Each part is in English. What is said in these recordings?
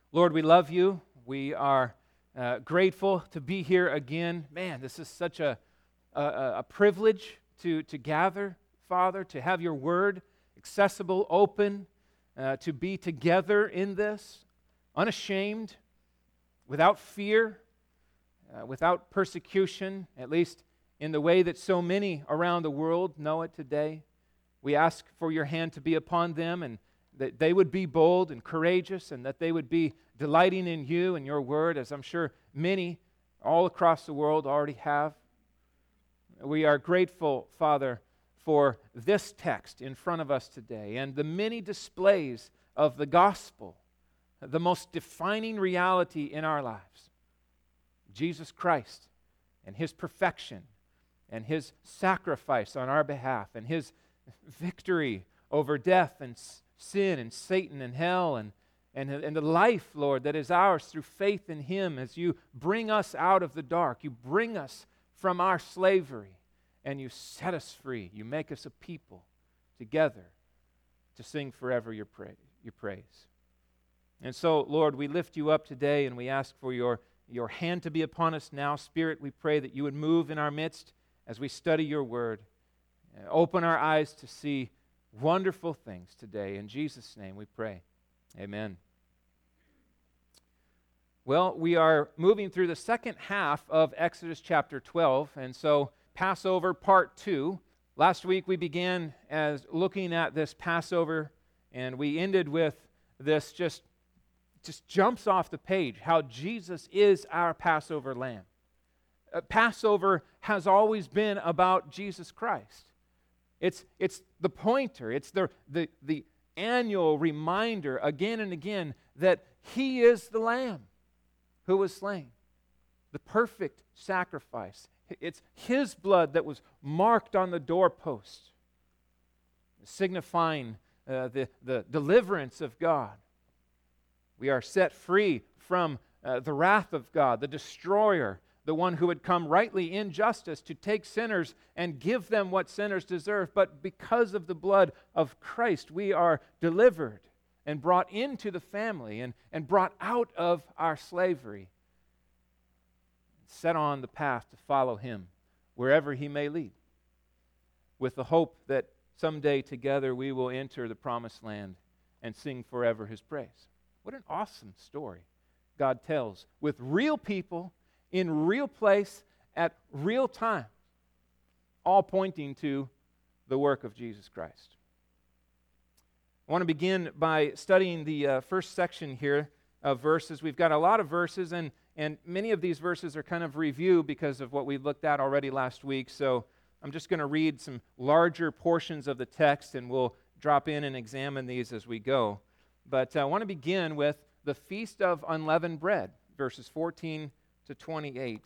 Lord, we love you. We are grateful to be here again. Man, this is such a privilege to gather, Father, to have your word accessible, open, to be together in this, unashamed, without fear, without persecution, at least in the way that so many around the world know it today. We ask for your hand to be upon them, and that they would be bold and courageous, and that they would be delighting in you and your word, as I'm sure many all across the world already have. We are grateful, Father, for this text in front of us today and the many displays of the gospel, the most defining reality in our lives, Jesus Christ and His perfection and His sacrifice on our behalf and His victory over death and sin and Satan and hell and the life, Lord, that is ours through faith in Him as you bring us out of the dark. You bring us from our slavery and you set us free. You make us a people together to sing forever your praise. And so, Lord, we lift you up today and we ask for your hand to be upon us now. Spirit, we pray that you would move in our midst as we study your word. Open our eyes to see wonderful things today. In Jesus' name we pray. Amen. Well, we are moving through the second half of Exodus chapter 12, and so Passover part 2. Last week we began as looking at this Passover, and we ended with this just jumps off the page, how Jesus is our Passover lamb. Passover has always been about Jesus Christ. It's the pointer, it's the annual reminder again and again that He is the Lamb who was slain, the perfect sacrifice. It's His blood that was marked on the doorpost, signifying the deliverance of God. We are set free from the wrath of God, the destroyer, the one who had come rightly in justice to take sinners and give them what sinners deserve. But because of the blood of Christ, we are delivered and brought into the family and brought out of our slavery, set on the path to follow Him wherever He may lead, with the hope that someday together we will enter the promised land and sing forever His praise. What an awesome story God tells with real people in real place at real time, all pointing to the work of Jesus Christ. I want to begin by studying the first section here of verses. We've got a lot of verses, and many of these verses are kind of review because of what we looked at already last week. So I'm just going to read some larger portions of the text, and we'll drop in and examine these as we go. But I want to begin with the Feast of Unleavened Bread, verses 14 to 28.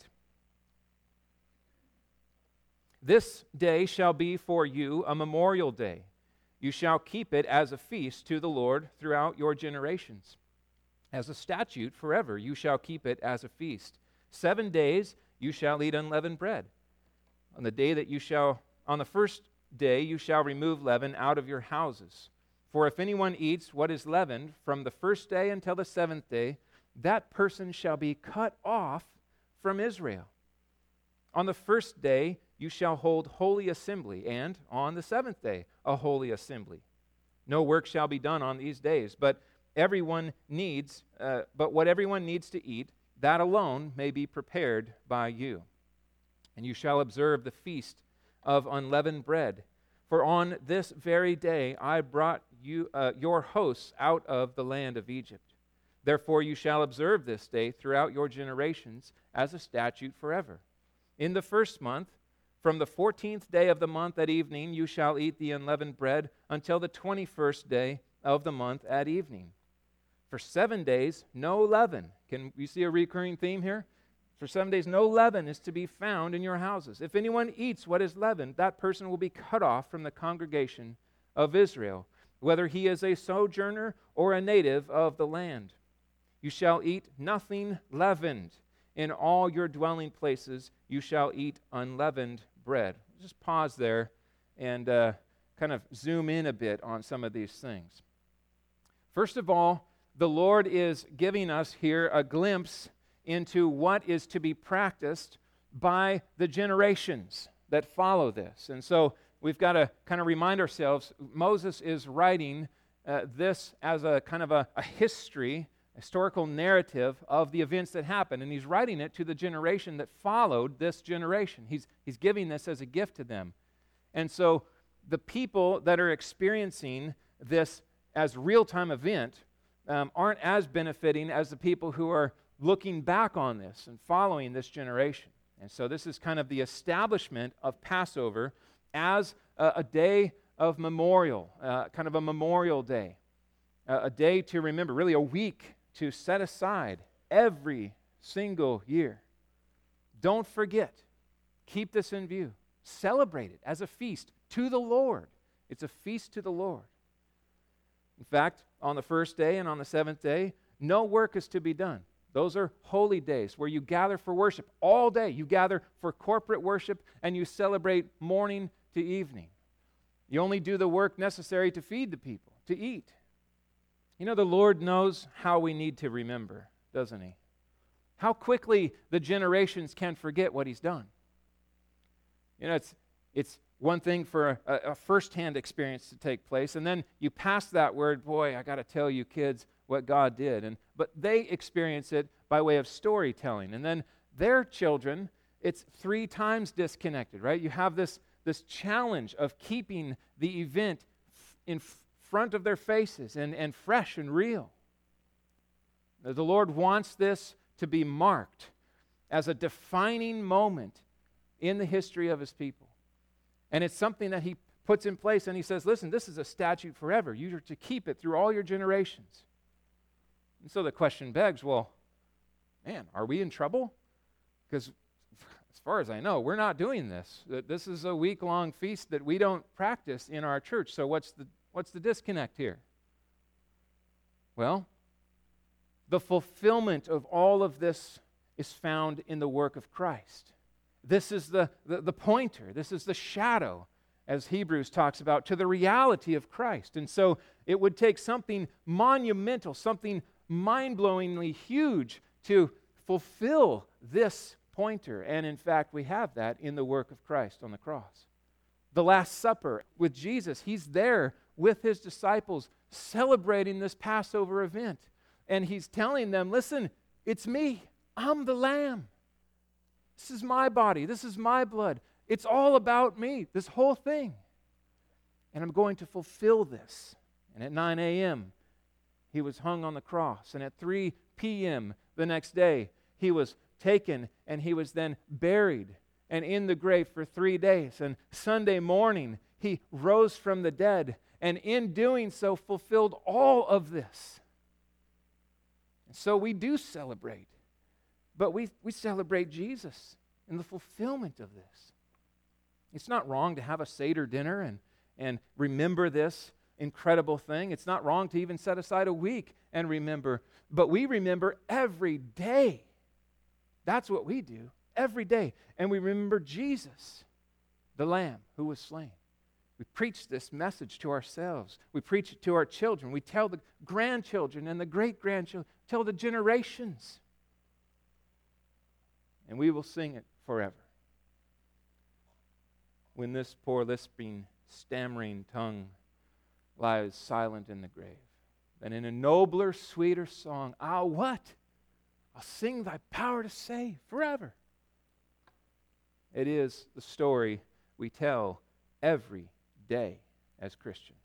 This day shall be for you a memorial day. You shall keep it as a feast to the Lord throughout your generations. As a statute forever you shall keep it as a feast. 7 days you shall eat unleavened bread. On the first day you shall remove leaven out of your houses. For if anyone eats what is leavened from the first day until the 7th day, that person shall be cut off from Israel. On the first day you shall hold holy assembly, and on the 7th day a holy assembly. No work shall be done on these days, but what everyone needs to eat, that alone may be prepared by you. And you shall observe the feast of unleavened bread. For on this very day I brought you your hosts out of the land of Egypt. Therefore you shall observe this day throughout your generations as a statute forever. In the first month, from the 14th day of the month at evening, you shall eat the unleavened bread until the 21st day of the month at evening. For 7 days, no leaven. Can you see a recurring theme here? For 7 days, no leaven is to be found in your houses. If anyone eats what is leavened, that person will be cut off from the congregation of Israel, whether he is a sojourner or a native of the land. You shall eat nothing leavened. In all your dwelling places you shall eat unleavened bread. Just pause there and kind of zoom in a bit on some of these things. First of all, the Lord is giving us here a glimpse into what is to be practiced by the generations that follow this. And so we've got to kind of remind ourselves, Moses is writing this as a kind of a historical narrative of the events that happened, and he's writing it to the generation that followed this generation. He's giving this as a gift to them. And so the people that are experiencing this as real-time event aren't as benefiting as the people who are looking back on this and following this generation. And so this is kind of the establishment of Passover as a day of memorial, kind of a memorial day, a day to remember, really a week to set aside every single year. Don't forget. Keep this in view. Celebrate it as a feast to the Lord. It's a feast to the Lord. In fact, on the first day and on the seventh day, no work is to be done. Those are holy days where you gather for worship all day. You gather for corporate worship and you celebrate morning to evening. You only do the work necessary to feed the people, to eat. You know, the Lord knows how we need to remember, doesn't He? How quickly the generations can forget what He's done. You know, it's one thing for a first-hand experience to take place, and then you pass that word, boy, I got to tell you kids what God did. But they experience it by way of storytelling. And then their children, it's 3 times disconnected, right? You have this challenge of keeping the event in front of their faces and fresh and real. The Lord wants this to be marked as a defining moment in the history of His people. And it's something that He puts in place, and He says, listen, this is a statute forever. You are to keep it through all your generations. And so the question begs, well, man, are we in trouble? Because as far as I know, we're not doing this. This is a week-long feast that we don't practice in our church. So what's the disconnect here? Well, the fulfillment of all of this is found in the work of Christ. This is the pointer. This is the shadow, as Hebrews talks about, to the reality of Christ. And so it would take something monumental, something mind-blowingly huge to fulfill this pointer. And in fact, we have that in the work of Christ on the cross. The Last Supper with Jesus, He's there with His disciples celebrating this Passover event. And He's telling them, listen, it's me. I'm the Lamb. This is my body. This is my blood. It's all about me, this whole thing. And I'm going to fulfill this. And at 9 a.m., He was hung on the cross. And at 3 p.m. the next day, He was taken and He was then buried and in the grave for 3 days. And Sunday morning, He rose from the dead, and in doing so fulfilled all of this. And so we do celebrate. But we celebrate Jesus in the fulfillment of this. It's not wrong to have a Seder dinner and remember this incredible thing. It's not wrong to even set aside a week and remember. But we remember every day. That's what we do, every day. And we remember Jesus, the Lamb who was slain. We preach this message to ourselves. We preach it to our children. We tell the grandchildren and the great-grandchildren, tell the generations. And we will sing it forever. When this poor lisping, stammering tongue lies silent in the grave, then in a nobler, sweeter song, I'll what? I'll sing thy power to save forever. It is the story we tell every day as Christians.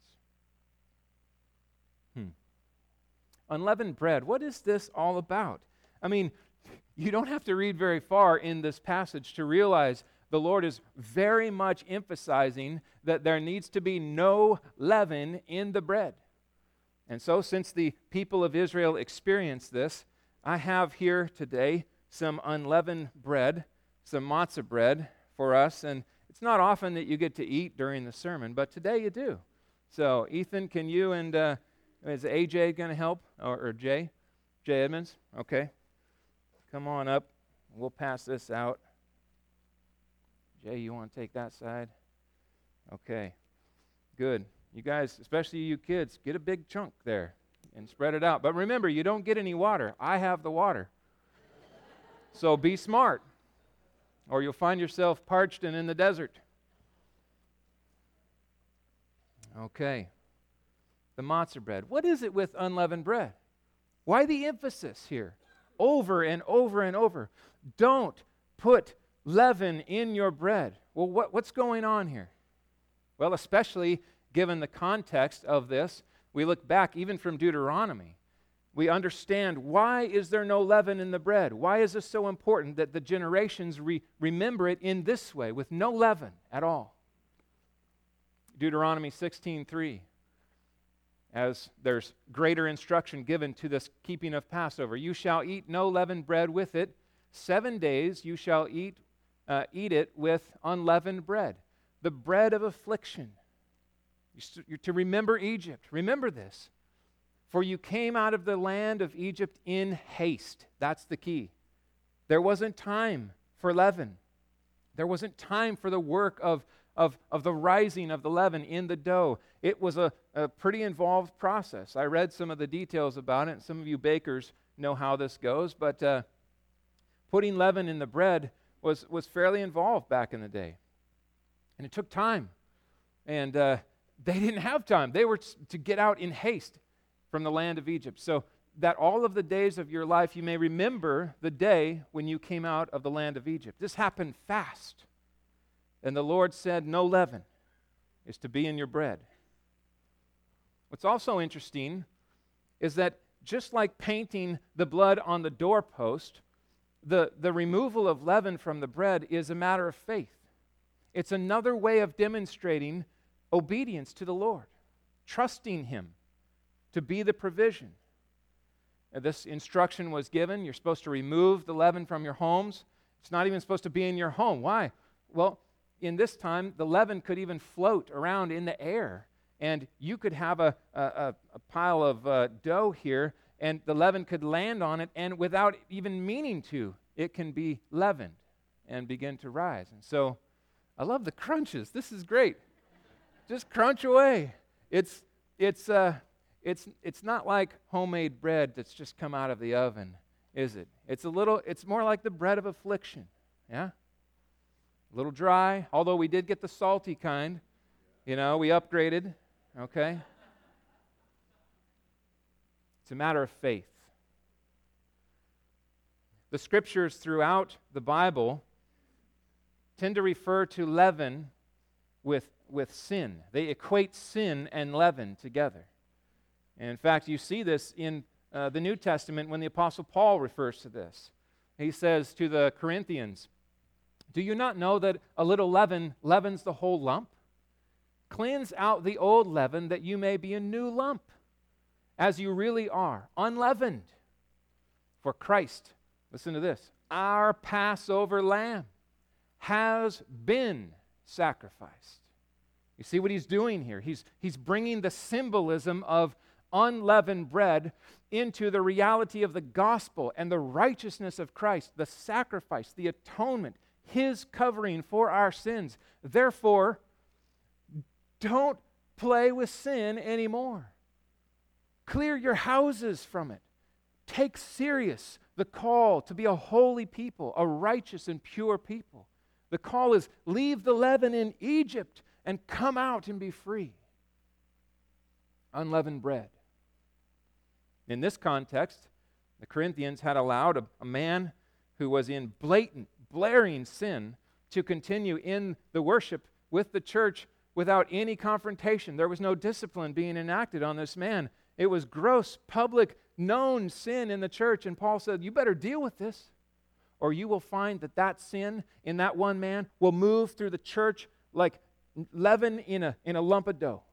Unleavened bread, what is this all about? I mean, you don't have to read very far in this passage to realize the Lord is very much emphasizing that there needs to be no leaven in the bread. And so, since the people of Israel experienced this, I have here today some unleavened bread, some matzah bread for us. And it's not often that you get to eat during the sermon, but today you do. So, Ethan, can you and is AJ going to help? Or Jay? Jay Edmonds? Okay. Come on up. We'll pass this out. Jay, you want to take that side? Okay. Good. You guys, especially you kids, get a big chunk there. and spread it out. But remember, you don't get any water. I have the water. So be smart, or you'll find yourself parched and in the desert. Okay. The matzah bread. What is it with unleavened bread? Why the emphasis here? Over and over and over. Don't put leaven in your bread. Well, what's going on here? Well, especially given the context of this, we look back even from Deuteronomy. We understand, why is there no leaven in the bread? Why is this so important that the generations remember it in this way, with no leaven at all? Deuteronomy 16:3. As there's greater instruction given to this keeping of Passover. You shall eat no leavened bread with it. 7 days you shall eat it with unleavened bread, the bread of affliction. You're to remember Egypt. Remember this. For you came out of the land of Egypt in haste. That's the key. There wasn't time for leaven. There wasn't time for the work of the rising of the leaven in the dough. It was a pretty involved process. I read some of the details about it. Some of you bakers know how this goes, but putting leaven in the bread was fairly involved back in the day. And it took time. And they didn't have time. They were to get out in haste from the land of Egypt. So that all of the days of your life you may remember the day when you came out of the land of Egypt. This happened fast. And the Lord said, no leaven is to be in your bread. What's also interesting is that just like painting the blood on the doorpost, the removal of leaven from the bread is a matter of faith. It's another way of demonstrating obedience to the Lord, trusting Him to be the provision. And this instruction was given. You're supposed to remove the leaven from your homes. It's not even supposed to be in your home. Why? Well, in this time, the leaven could even float around in the air. And you could have a pile of dough here, and the leaven could land on it, and without even meaning to, it can be leavened and begin to rise. And so, I love the crunches. This is great. Just crunch away. It's not like homemade bread that's just come out of the oven, is it? It's more like the bread of affliction. Yeah? A little dry, although we did get the salty kind. We upgraded, okay? It's a matter of faith. The scriptures throughout the Bible tend to refer to leaven with sin. They equate sin and leaven together. And in fact, you see this in the New Testament when the Apostle Paul refers to this. He says to the Corinthians, do you not know that a little leaven leavens the whole lump? Cleanse out the old leaven that you may be a new lump, as you really are, unleavened. For Christ, listen to this, our Passover lamb has been sacrificed. You see what he's doing here? He's bringing the symbolism of unleavened bread into the reality of the gospel and the righteousness of Christ, the sacrifice, the atonement, His covering for our sins. Therefore, don't play with sin anymore. Clear your houses from it. Take serious the call to be a holy people, a righteous and pure people. The call is leave the leaven in Egypt and come out and be free. Unleavened bread. In this context, the Corinthians had allowed a man who was in blatant, blaring sin to continue in the worship with the church without any confrontation. There was no discipline being enacted on this man. It was gross, public, known sin in the church. And Paul said, you better deal with this, or you will find that sin in that one man will move through the church like leaven in a lump of dough.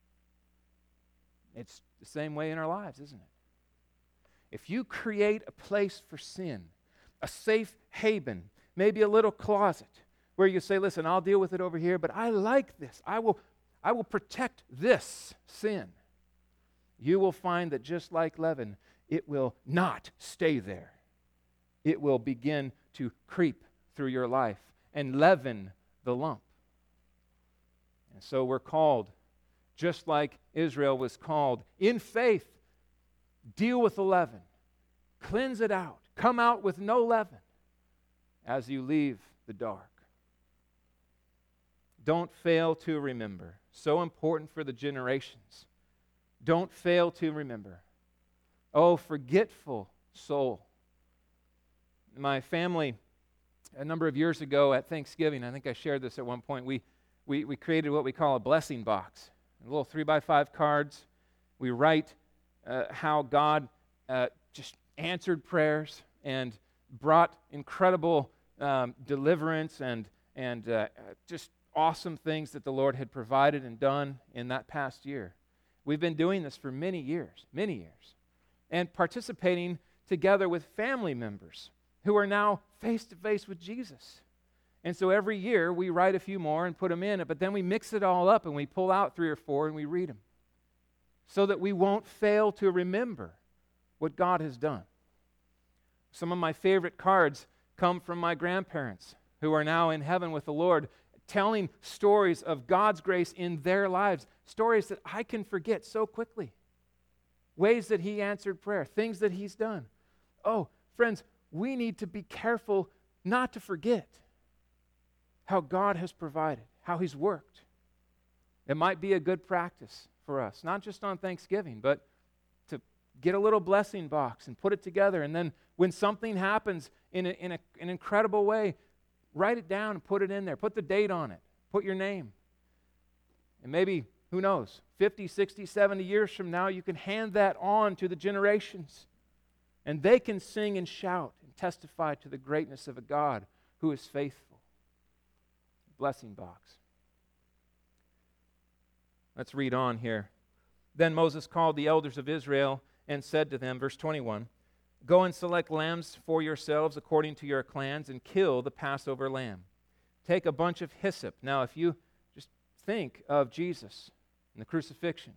It's the same way in our lives, isn't it? If you create a place for sin, a safe haven, maybe a little closet where you say, listen, I'll deal with it over here, but I like this. I will protect this sin. You will find that just like leaven, it will not stay there. It will begin to creep through your life and leaven the lump. And so we're called, just like Israel was called, in faith Deal with the leaven. Cleanse it out. Come out with no leaven as you leave the dark. Don't fail to remember. So important for the generations. Don't fail to remember. Oh, forgetful soul. My family, a number of years ago at Thanksgiving, I think I shared this at one point, we created what we call a blessing box. A little 3x5 cards. We write how God just answered prayers and brought incredible deliverance and just awesome things that the Lord had provided and done in that past year. We've been doing this for many years, and participating together with family members who are now face to face with Jesus. And so every year we write a few more and put them in, but then we mix it all up and we pull out 3 or 4 and we read them so that we won't fail to remember what God has done. Some of my favorite cards come from my grandparents who are now in heaven with the Lord, telling stories of God's grace in their lives, stories that I can forget so quickly, ways that He answered prayer, things that He's done. Oh, friends, we need to be careful not to forget how God has provided, how He's worked. It might be a good practice for us, not just on Thanksgiving, but to get a little blessing box and put it together, and then when something happens in an incredible way, write it down and put it in there. Put the date on it. Put your name. And maybe, who knows, 50, 60, 70 years from now, you can hand that on to the generations. And they can sing and shout and testify to the greatness of a God who is faithful. Blessing box. Let's read on here. Then Moses called the elders of Israel and said to them, verse 21, "Go and select lambs for yourselves according to your clans and kill the Passover lamb. Take a bunch of hyssop." Now, if you just think of Jesus and the crucifixion,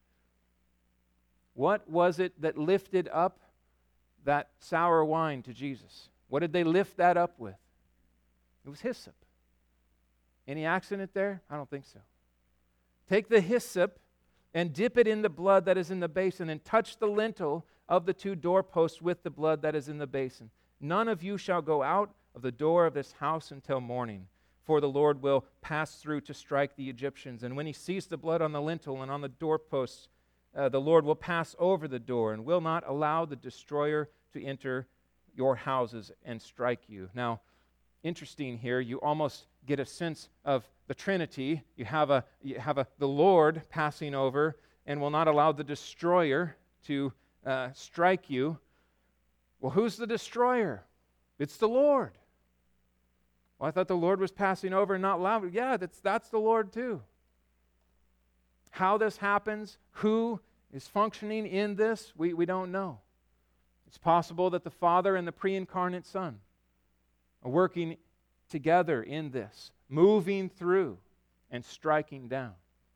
what was it that lifted up that sour wine to Jesus? What did they lift that up with? It was hyssop. Any accident there? I don't think so. Take the hyssop and dip it in the blood that is in the basin, and touch the lintel of the 2 doorposts with the blood that is in the basin. None of you shall go out of the door of this house until morning, for the Lord will pass through to strike the Egyptians. And when He sees the blood on the lintel and on the doorposts, the Lord will pass over the door and will not allow the destroyer to enter your houses and strike you. Now, interesting here, you almost get a sense of the Trinity. You have the Lord passing over and will not allow the destroyer to strike you. Well, who's the destroyer? It's the Lord. Well, I thought the Lord was passing over and not allowing. Yeah, that's the Lord too. How this happens, who is functioning in this, we don't know. It's possible that the Father and the pre-incarnate Son are working together in this, moving through and striking down.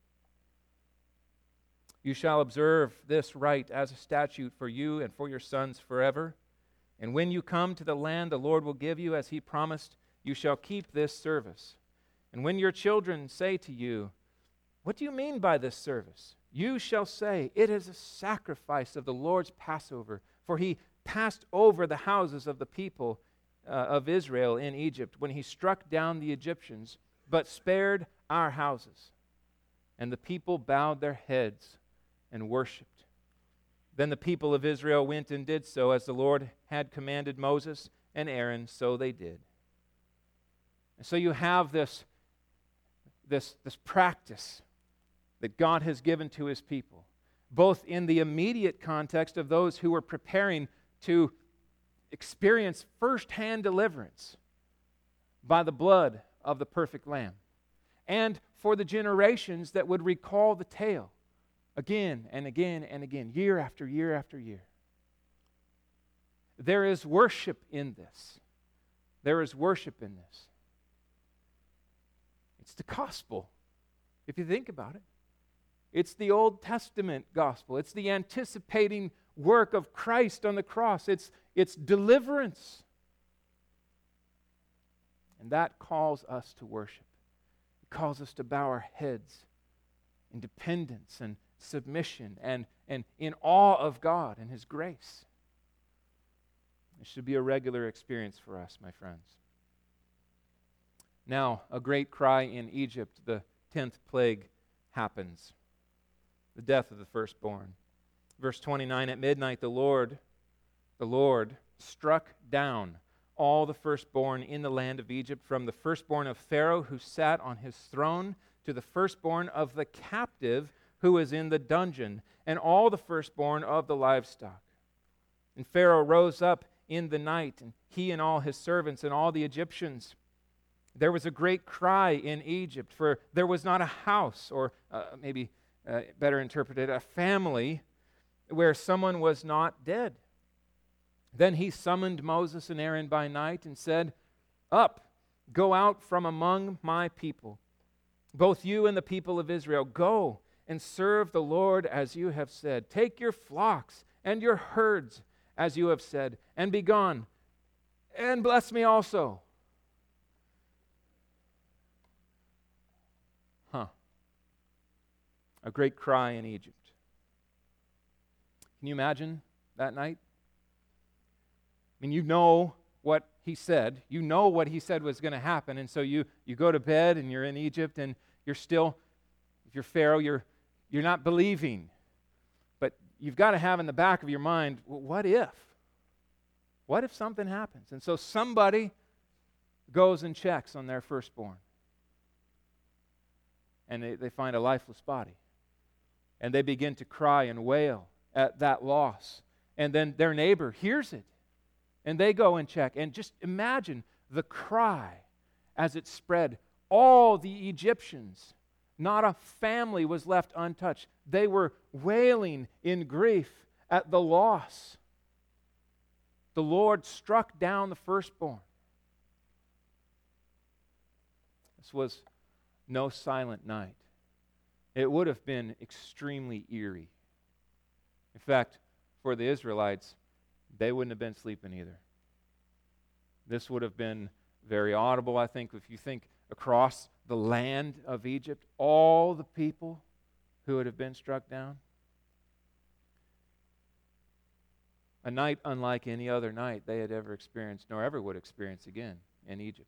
You shall observe this rite as a statute for you and for your sons forever. And when you come to the land the Lord will give you, as He promised, you shall keep this service. And when your children say to you, "What do you mean by this service?" you shall say, "It is a sacrifice of the Lord's Passover, for He passed over the houses of the people of Israel in Egypt when He struck down the Egyptians, but spared our houses." And the people bowed their heads and worshipped. Then the people of Israel went and did so as the Lord had commanded Moses and Aaron, so they did. And so you have this practice that God has given to His people, both in the immediate context of those who were preparing to experience firsthand deliverance by the blood of the perfect Lamb, and for the generations that would recall the tale again and again and again, year after year after year. There is worship in this. There is worship in this. It's the gospel, if you think about it. It's the Old Testament gospel. It's the anticipating work of Christ on the cross. It's deliverance. And that calls us to worship. It calls us to bow our heads in dependence submission and in awe of God and His grace. It should be a regular experience for us, my friends. Now, a great cry in Egypt, the 10th plague happens. The death of the firstborn. Verse 29, at midnight the Lord struck down all the firstborn in the land of Egypt, from the firstborn of Pharaoh who sat on his throne to the firstborn of the captive who was in the dungeon, and all the firstborn of the livestock. And Pharaoh rose up in the night, and he and all his servants and all the Egyptians. There was a great cry in Egypt, for there was not a house, or maybe better interpreted, a family, where someone was not dead. Then he summoned Moses and Aaron by night and said, up, go out from among my people, both you and the people of Israel. Go and serve the Lord as you have said. Take your flocks and your herds as you have said, and be gone, and bless me also. A great cry in Egypt. Can you imagine that night? I mean, you know what he said. You know what he said was going to happen. And so you go to bed and you're in Egypt and you're still, if you're Pharaoh, you're not believing. But you've got to have in the back of your mind, well, what if? What if something happens? And so somebody goes and checks on their firstborn. And they find a lifeless body. And they begin to cry and wail at that loss. And then their neighbor hears it. And they go and check. And just imagine the cry as it spread. All the Egyptians, not a family was left untouched. They were wailing in grief at the loss. The Lord struck down the firstborn. This was no silent night. It would have been extremely eerie. In fact, for the Israelites, they wouldn't have been sleeping either. This would have been very audible, I think, if you think across the land of Egypt, all the people who would have been struck down. A night unlike any other night they had ever experienced, nor ever would experience again in Egypt.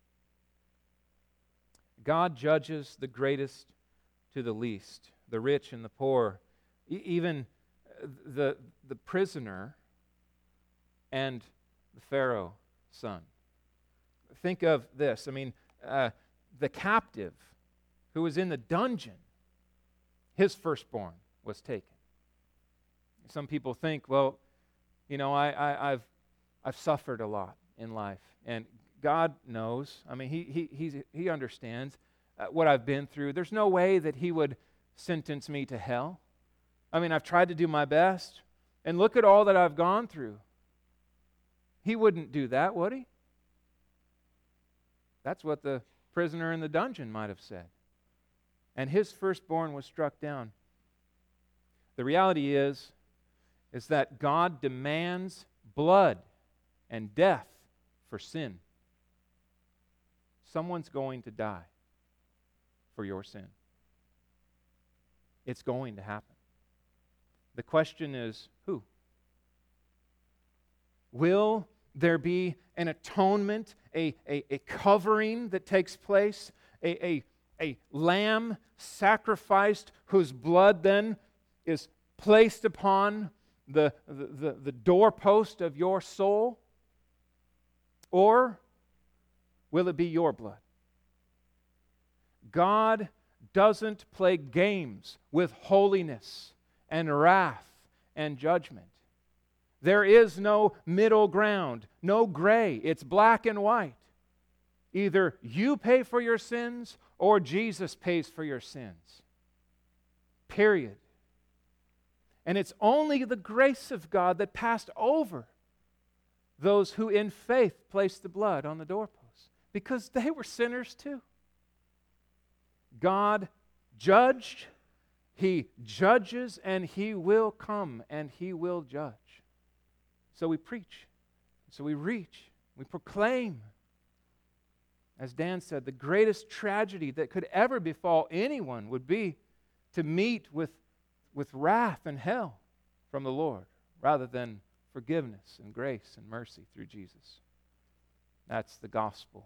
God judges the greatest to the least, the rich and the poor, even the prisoner and the Pharaoh son. Think of this. I mean, the captive who was in the dungeon, his firstborn was taken. Some people think, well, you know, I've suffered a lot in life, and God knows. I mean, He understands what I've been through. There's no way that He would sentence me to hell. I mean, I've tried to do my best, and look at all that I've gone through. He wouldn't do that, would He? That's what the prisoner in the dungeon might have said. And his firstborn was struck down. The reality is that God demands blood and death for sin. Someone's going to die for your sin. It's going to happen. The question is, who? Will there be an atonement, a covering that takes place, a lamb sacrificed whose blood then is placed upon the doorpost of your soul? Or will it be your blood? God doesn't play games with holiness and wrath and judgment. There is no middle ground, no gray. It's black and white. Either you pay for your sins or Jesus pays for your sins. Period. And it's only the grace of God that passed over those who in faith placed the blood on the doorpost, because they were sinners too. God judged, He judges, and He will come and He will judge. So we preach, so we reach, we proclaim. As Dan said, the greatest tragedy that could ever befall anyone would be to meet with with wrath and hell from the Lord, rather than forgiveness and grace and mercy through Jesus. That's the gospel.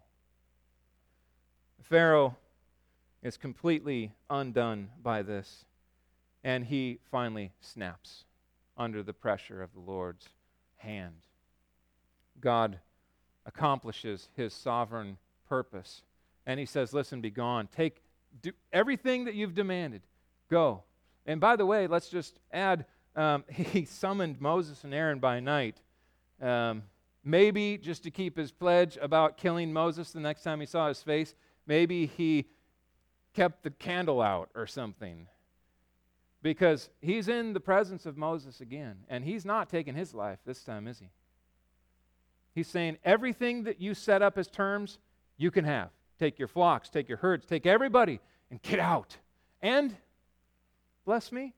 Pharaoh is completely undone by this, and he finally snaps under the pressure of the Lord's hand. God accomplishes his sovereign purpose, and he says, listen, be gone. Do everything that you've demanded. Go. And by the way, let's just add, he summoned Moses and Aaron by night, maybe just to keep his pledge about killing Moses the next time he saw his face. Maybe he kept the candle out or something, because he's in the presence of Moses again, and he's not taking his life this time, is he? He's saying, everything that you set up as terms, you can have. Take your flocks, take your herds, take everybody, and get out. And bless me.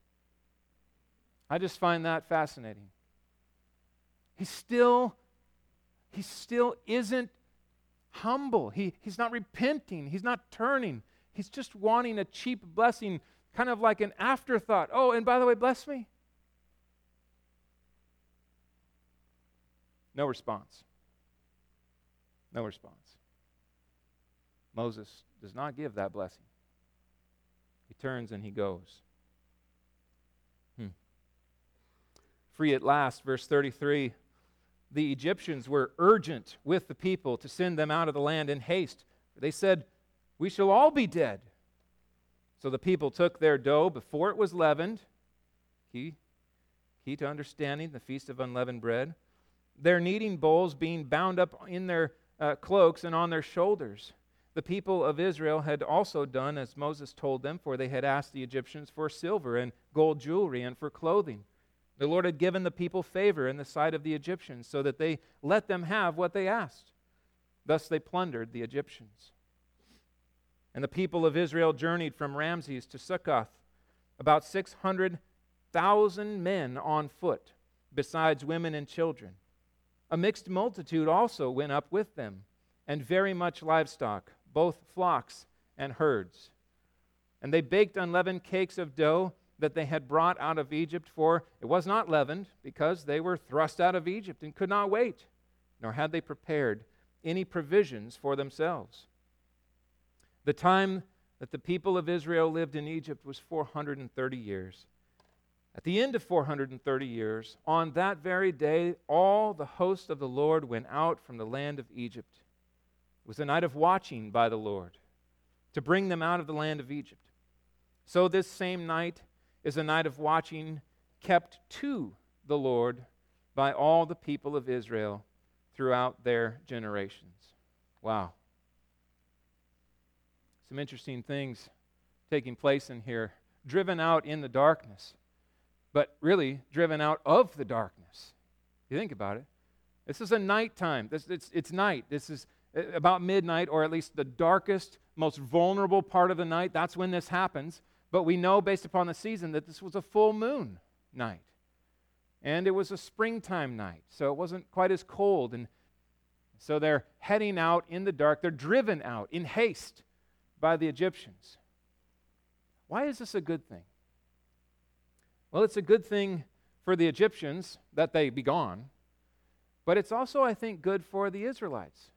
I just find that fascinating. He still isn't humble. He's not repenting. He's not turning. He's just wanting a cheap blessing, kind of like an afterthought. Oh, and by the way, bless me. No response. No response. Moses does not give that blessing. He turns and he goes. Free at last, verse 33. The Egyptians were urgent with the people to send them out of the land in haste. They said, we shall all be dead. So the people took their dough before it was leavened. Key to understanding the Feast of Unleavened Bread. Their kneading bowls being bound up in their cloaks and on their shoulders. The people of Israel had also done as Moses told them, for they had asked the Egyptians for silver and gold jewelry and for clothing. The Lord had given the people favor in the sight of the Egyptians, so that they let them have what they asked. Thus they plundered the Egyptians. And the people of Israel journeyed from Ramses to Succoth, about 600,000 men on foot, besides women and children. A mixed multitude also went up with them, and very much livestock, both flocks and herds. And they baked unleavened cakes of dough that they had brought out of Egypt, for it was not leavened, because they were thrust out of Egypt and could not wait, nor had they prepared any provisions for themselves. The time that the people of Israel lived in Egypt was 430 years. At the end of 430 years, on that very day, all the host of the Lord went out from the land of Egypt. It was a night of watching by the Lord to bring them out of the land of Egypt. So this same night is a night of watching kept to the Lord by all the people of Israel throughout their generations. Wow. Some interesting things taking place in here. Driven out in the darkness, but really driven out of the darkness. You think about it. This is a nighttime. It's night. This is about midnight, or at least the darkest, most vulnerable part of the night. That's when this happens. But we know, based upon the season, that this was a full moon night. And it was a springtime night, so it wasn't quite as cold. And so they're heading out in the dark. They're driven out in haste by the Egyptians. Why is this a good thing? Well, it's a good thing for the Egyptians that they be gone, but it's also, I think, good for the Israelites.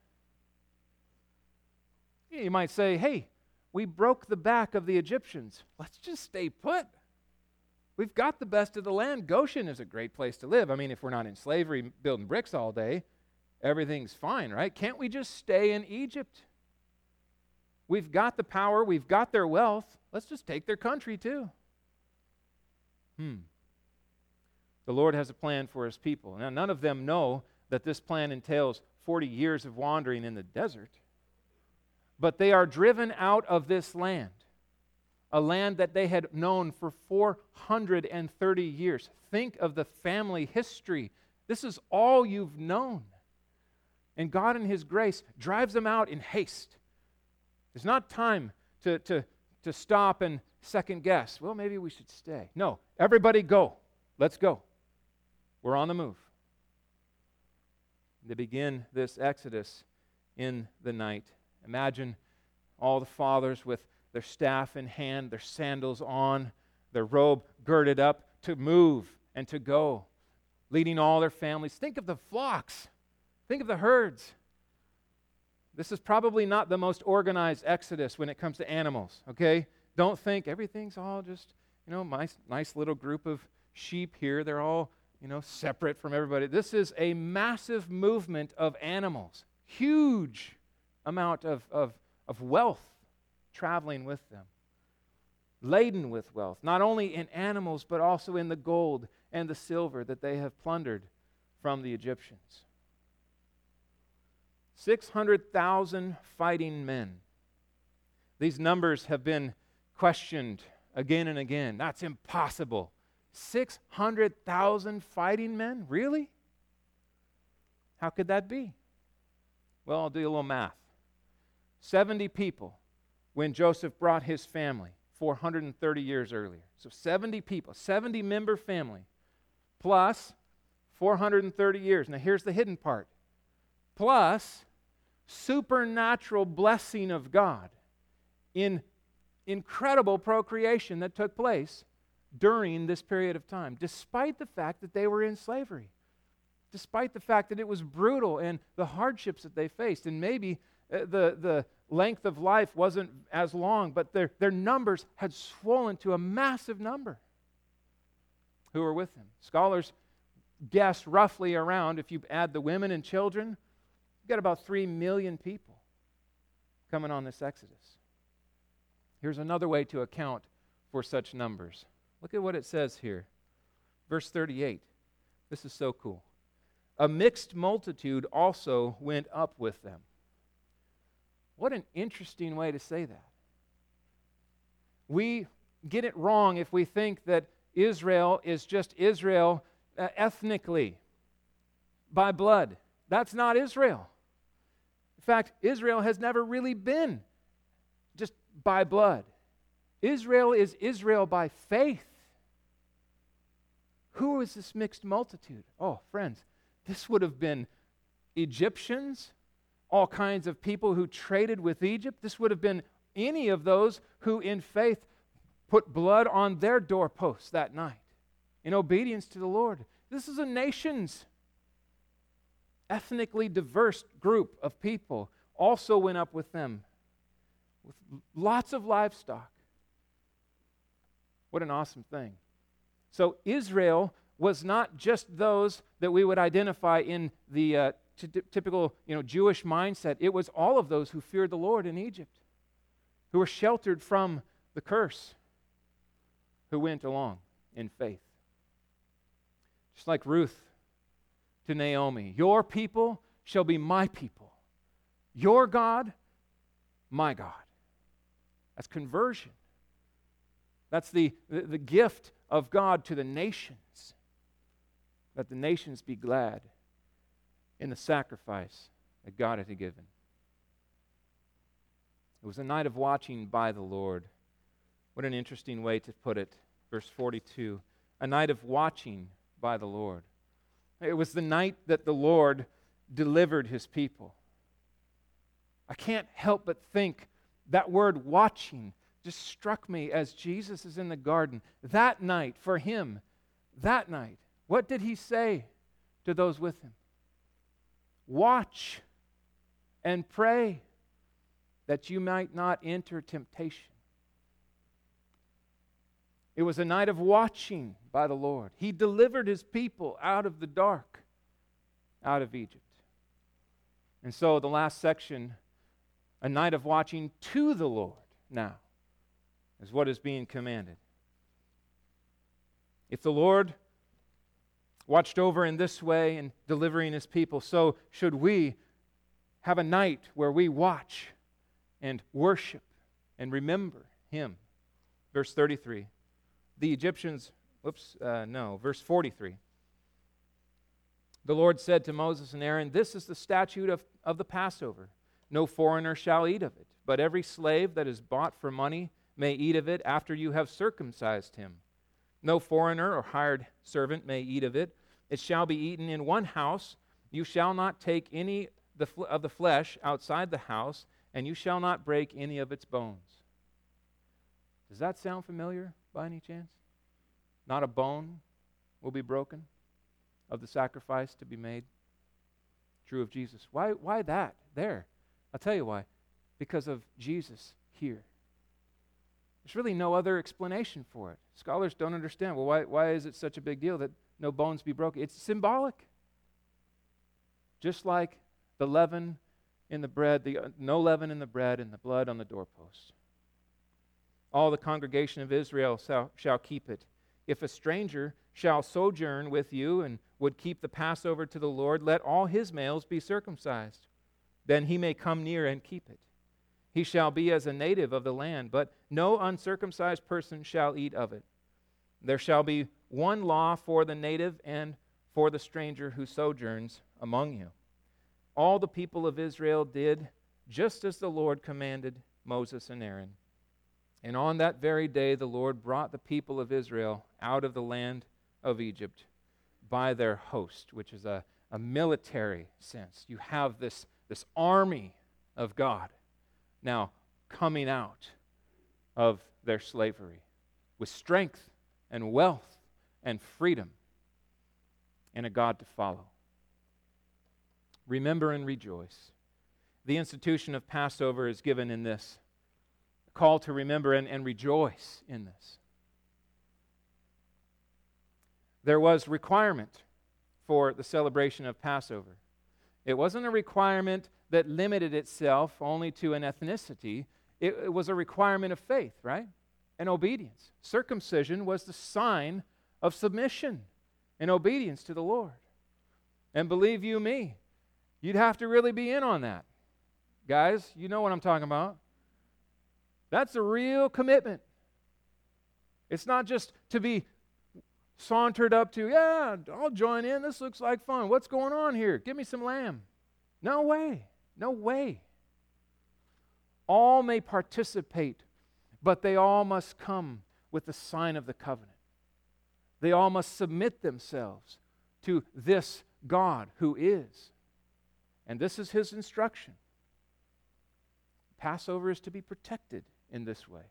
You might say, hey, we broke the back of the Egyptians. Let's just stay put. We've got the best of the land. Goshen is a great place to live. I mean, if we're not in slavery building bricks all day, everything's fine, right? Can't we just stay in Egypt? We've got the power. We've got their wealth. Let's just take their country too. The Lord has a plan for his people. Now, none of them know that this plan entails 40 years of wandering in the desert. But they are driven out of this land, a land that they had known for 430 years. Think of the family history. This is all you've known. And God in his grace drives them out in haste. There's not time to stop and second guess. Well, maybe we should stay. No, everybody go. Let's go. We're on the move. They begin this exodus in the night. Imagine all the fathers with their staff in hand, their sandals on, their robe girded up to move and to go, leading all their families. Think of the flocks. Think of the herds. This is probably not the most organized exodus when it comes to animals, okay? Don't think everything's all just, nice little group of sheep here. They're all, separate from everybody. This is a massive movement of animals. Huge amount of wealth traveling with them. Laden with wealth, not only in animals, but also in the gold and the silver that they have plundered from the Egyptians. 600,000 fighting men. These numbers have been questioned again and again. That's impossible. 600,000 fighting men? Really? How could that be? Well, I'll do a little math. 70 people when Joseph brought his family 430 years earlier. So 70 people, 70-member family, plus 430 years. Now here's the hidden part. Plus supernatural blessing of God in incredible procreation that took place during this period of time, despite the fact that they were in slavery, despite the fact that it was brutal and the hardships that they faced, and maybe the length of life wasn't as long, but their numbers had swollen to a massive number who were with him. Scholars guess roughly around, if you add the women and children, you've got about 3 million people coming on this Exodus. Here's another way to account for such numbers. Look at what it says here. Verse 38. This is so cool. A mixed multitude also went up with them. What an interesting way to say that. We get it wrong if we think that Israel is just Israel ethnically, by blood. That's not Israel. In fact, Israel has never really been just by blood. Israel is Israel by faith. Who is this mixed multitude? Oh, friends, this would have been Egyptians, all kinds of people who traded with Egypt. This would have been any of those who in faith put blood on their doorposts that night in obedience to the Lord. This is a nation's ethnically diverse group of people also went up with them with lots of livestock. What an awesome thing. So Israel was not just those that we would identify in the typical Jewish mindset. It was all of those who feared the Lord in Egypt, who were sheltered from the curse, who went along in faith. Just like Ruth to Naomi, your people shall be my people. Your God, my God. That's conversion. That's the gift of God to the nations. Let the nations be glad in the sacrifice that God had given. It was a night of watching by the Lord. What an interesting way to put it. Verse 42, a night of watching by the Lord. It was the night that the Lord delivered his people. I can't help but think that word watching just struck me as Jesus is in the garden. That night, for him, that night, what did he say to those with him? Watch and pray that you might not enter temptation. It was a night of watching by the Lord. He delivered his people out of the dark, out of Egypt. And so the last section, a night of watching to the Lord now, is what is being commanded. If the Lord watched over in this way in delivering his people, so should we have a night where we watch and worship and remember him. Verse 33. The Egyptians, verse 43. The Lord said to Moses and Aaron, this is the statute of the Passover. No foreigner shall eat of it, but every slave that is bought for money may eat of it after you have circumcised him. No foreigner or hired servant may eat of it. It shall be eaten in one house. You shall not take any of the flesh outside the house, and you shall not break any of its bones. Does that sound familiar by any chance? Not a bone will be broken of the sacrifice to be made. True of Jesus. Why that there? I'll tell you why. Because of Jesus here. There's really no other explanation for it. Scholars don't understand. Well, why is it such a big deal that no bones be broken? It's symbolic. Just like the leaven in the bread, no leaven in the bread and the blood on the doorpost. All the congregation of Israel shall keep it. If a stranger shall sojourn with you and would keep the Passover to the Lord, let all his males be circumcised. Then he may come near and keep it. He shall be as a native of the land, but no uncircumcised person shall eat of it. There shall be one law for the native and for the stranger who sojourns among you. All the people of Israel did just as the Lord commanded Moses and Aaron. And on that very day the Lord brought the people of Israel out of the land of Egypt by their host, which is a military sense. You have this army of God now coming out of their slavery with strength and wealth and freedom and a God to follow. Remember and rejoice. The institution of Passover is given in this. A call to remember and rejoice in this. There was requirement for the celebration of Passover. It wasn't a requirement that limited itself only to an ethnicity. It was a requirement of faith, right? And obedience. Circumcision was the sign of submission and obedience to the Lord. And believe you me, you'd have to really be in on that. Guys, you know what I'm talking about. That's a real commitment. It's not just to be sauntered up to, yeah, I'll join in. This looks like fun. What's going on here? Give me some lamb. No way. No way. All may participate, but they all must come with the sign of the covenant. They all must submit themselves to this God who is. And this is his instruction. Passover is to be protected in this way.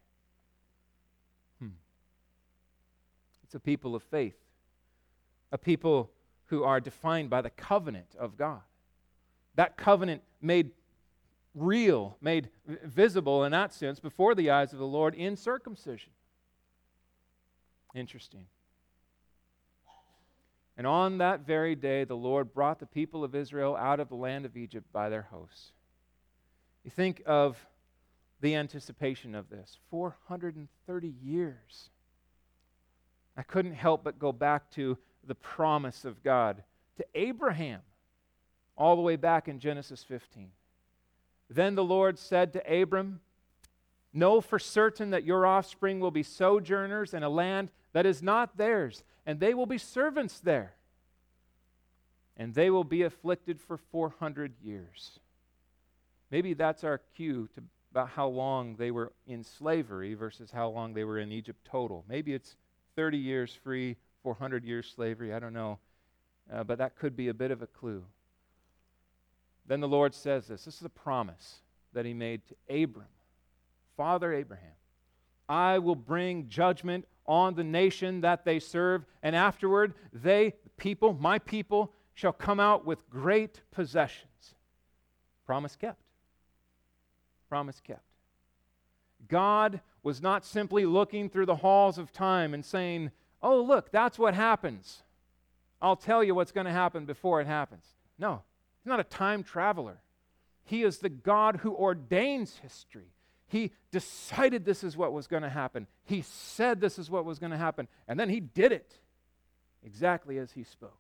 It's a people of faith, a people who are defined by the covenant of God. That covenant made real, made visible in that sense before the eyes of the Lord in circumcision. Interesting. And on that very day, the Lord brought the people of Israel out of the land of Egypt by their hosts. You think of the anticipation of this. 430 years. I couldn't help but go back to the promise of God to Abraham, all the way back in Genesis 15. Then the Lord said to Abram, know for certain that your offspring will be sojourners in a land that is not theirs, and they will be servants there. And they will be afflicted for 400 years. Maybe that's our cue to about how long they were in slavery versus how long they were in Egypt total. Maybe it's 30 years free, 400 years slavery, I don't know. But that could be a bit of a clue. Then the Lord says this. This is a promise that he made to Abram, Father Abraham. I will bring judgment on the nation that they serve, and afterward they, the people, my people, shall come out with great possessions. Promise kept. Promise kept. God was not simply looking through the halls of time and saying, oh, look, that's what happens. I'll tell you what's going to happen before it happens. No, he's not a time traveler. He is the God who ordains history. He decided this is what was going to happen. He said this is what was going to happen. And then he did it exactly as he spoke.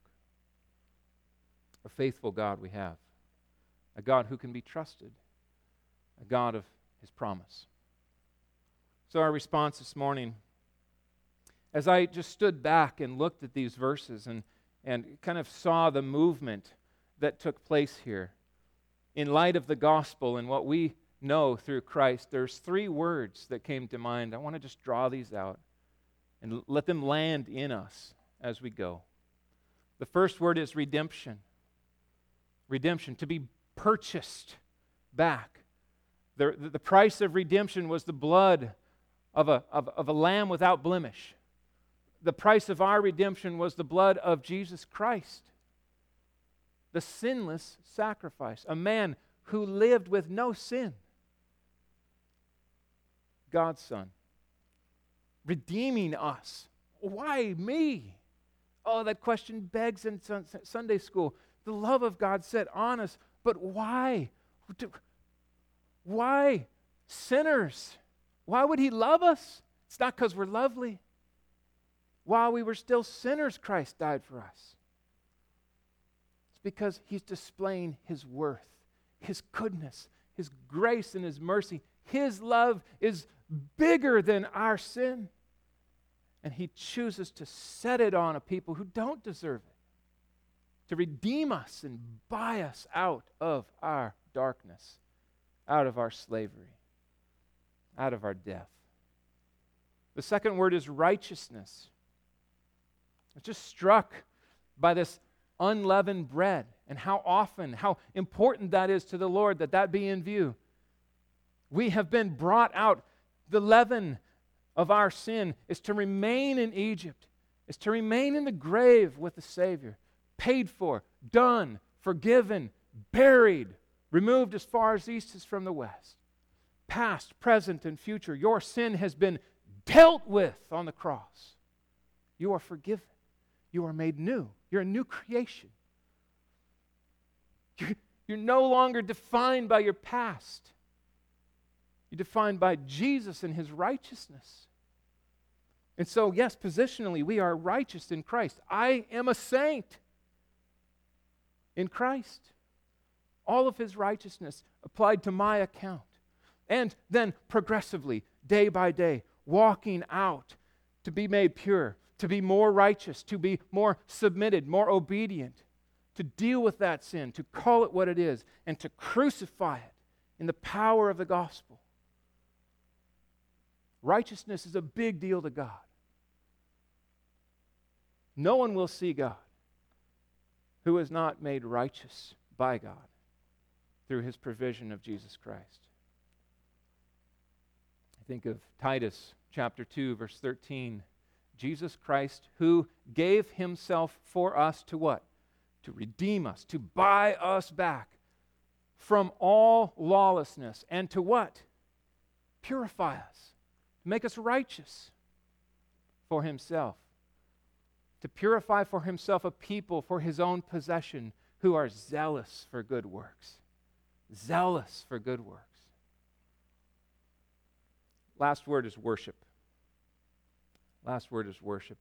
A faithful God we have. A God who can be trusted. A God of his promise. So our response this morning, as I just stood back and looked at these verses and kind of saw the movement that took place here, in light of the gospel and what we know through Christ, there's 3 words that came to mind. I want to just draw these out and let them land in us as we go. The first word is redemption. Redemption, to be purchased back. The price of redemption was the blood of a lamb without blemish. the price of our redemption was the blood of Jesus Christ, the sinless sacrifice, a man who lived with no sin. God's Son, redeeming us. Why me? Oh, that question begs in Sunday school. The love of God set on us, but why? Why sinners? Why would He love us? It's not because we're lovely. While we were still sinners, Christ died for us. It's because He's displaying His worth, His goodness, His grace, and His mercy. His love is bigger than our sin. And He chooses to set it on a people who don't deserve it, to redeem us and buy us out of our darkness, out of our slavery, out of our death. The second word is righteousness. I was just struck by this unleavened bread and how often, how important that is to the Lord, that be in view. We have been brought out. The leaven of our sin is to remain in Egypt, is to remain in the grave with the Savior, paid for, done, forgiven, buried, removed as far as the east is from the west. Past, present, and future, your sin has been dealt with on the cross. You are forgiven. You are made new. You're a new creation. You're no longer defined by your past. You're defined by Jesus and His righteousness. And so, yes, positionally, we are righteous in Christ. I am a saint in Christ. All of His righteousness applied to my account. And then progressively, day by day, walking out to be made pure, to be more righteous, to be more submitted, more obedient, to deal with that sin, to call it what it is, and to crucify it in the power of the gospel. Righteousness is a big deal to God. No one will see God who is not made righteous by God through His provision of Jesus Christ. I think of Titus chapter 2, verse 13. Jesus Christ, who gave Himself for us to what? To redeem us, to buy us back from all lawlessness, and to what? Purify us, to make us righteous for Himself, to purify for Himself a people for His own possession who are zealous for good works. Zealous for good works. Last word is worship. Last word is worship.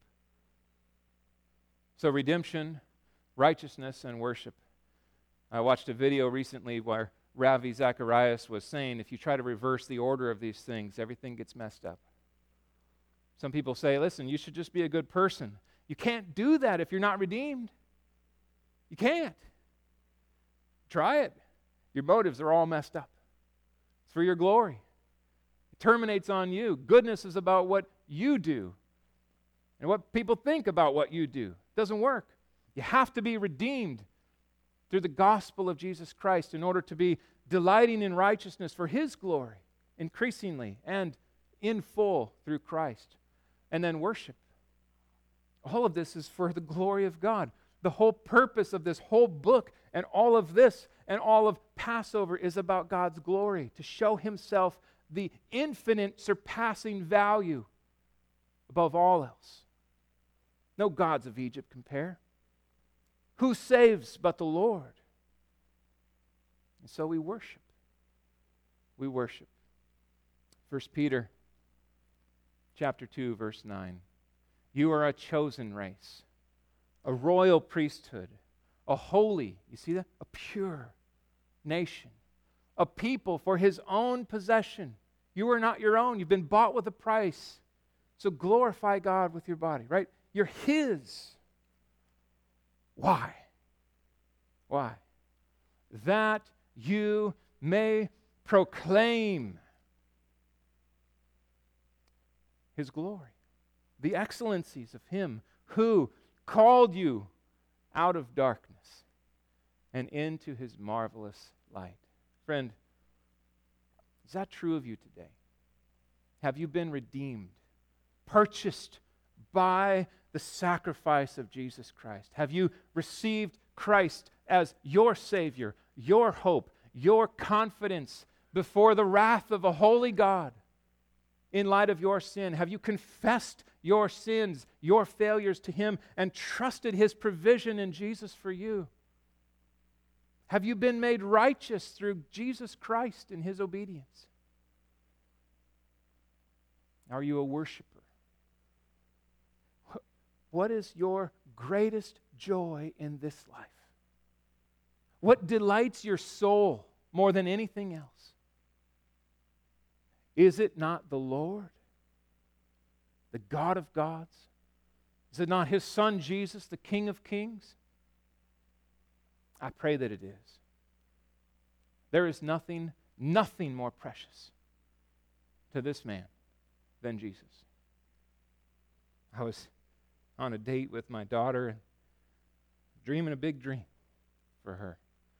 So redemption, righteousness, and worship. I watched a video recently where Ravi Zacharias was saying if you try to reverse the order of these things, everything gets messed up. Some people say, listen, you should just be a good person. You can't do that if you're not redeemed. You can't. Try it. Your motives are all messed up. It's for your glory. It terminates on you. Goodness is about what you do and what people think about what you do. It doesn't work. You have to be redeemed through the gospel of Jesus Christ in order to be delighting in righteousness for His glory, increasingly and in full through Christ. And then worship. All of this is for the glory of God. The whole purpose of this whole book and all of this and all of Passover is about God's glory, to show Himself the infinite, surpassing value above all else. No gods of Egypt compare. Who saves but the Lord? And so we worship. We worship. 1 Peter chapter 2, verse 9. You are a chosen race, a royal priesthood, a holy, you see that? A pure nation, a people for His own possession. You are not your own. You've been bought with a price. So glorify God with your body, right? You're His. Why? Why? That you may proclaim His glory, the excellencies of Him who called you out of darkness and into His marvelous light. Friend, is that true of you today? Have you been redeemed, purchased by the sacrifice of Jesus Christ? Have you received Christ as your Savior, your hope, your confidence before the wrath of a holy God in light of your sin? Have you confessed your sins, your failures to Him, and trusted His provision in Jesus for you? Have you been made righteous through Jesus Christ in His obedience? Are you a worshiper? What is your greatest joy in this life? What delights your soul more than anything else? Is it not the Lord, the God of gods? Is it not His Son Jesus, the King of kings? I pray that it is. There is nothing more precious to this man than Jesus. I was on a date with my daughter and dreaming a big dream for her.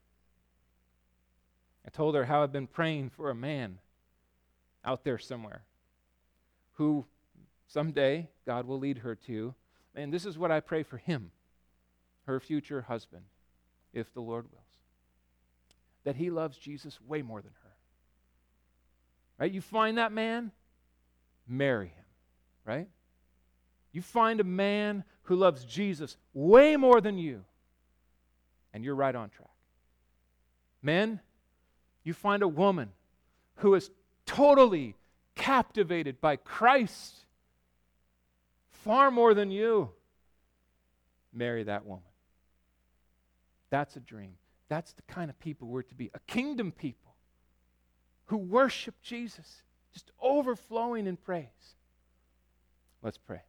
I told her how I've been praying for a man out there somewhere who someday God will lead her to. And this is what I pray for him, her future husband, if the Lord wills. That he loves Jesus way more than her. Right? You find that man, marry him. Right? You find a man who loves Jesus way more than you, and you're right on track. Men, you find a woman who is totally captivated by Christ far more than you. Marry that woman. That's a dream. That's the kind of people we're to be. A kingdom people who worship Jesus, just overflowing in praise. Let's pray.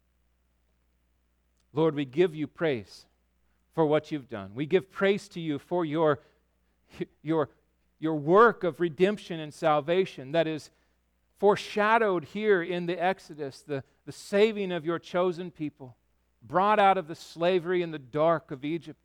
Lord, we give you praise for what you've done. We give praise to you for your work of redemption and salvation that is foreshadowed here in the Exodus, the saving of your chosen people, brought out of the slavery and the dark of Egypt,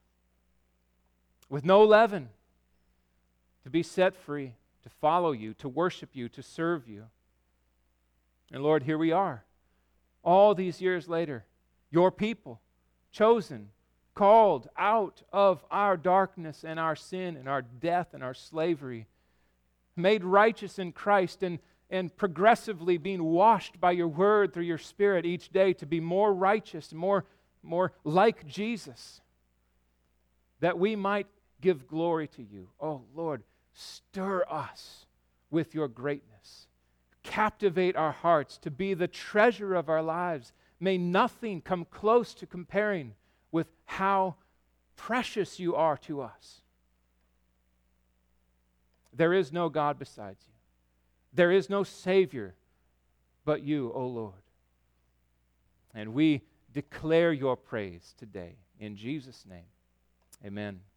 with no leaven, to be set free, to follow you, to worship you, to serve you. And Lord, here we are, all these years later, your people, chosen, called out of our darkness and our sin and our death and our slavery, made righteous in Christ and progressively being washed by your word through your Spirit each day to be more righteous, more like Jesus, that we might give glory to you. Oh Lord, stir us with your greatness. Captivate our hearts to be the treasure of our lives. May nothing come close to comparing with how precious you are to us. There is no God besides you. There is no Savior but you, O Lord. And we declare your praise today. In Jesus' name, amen.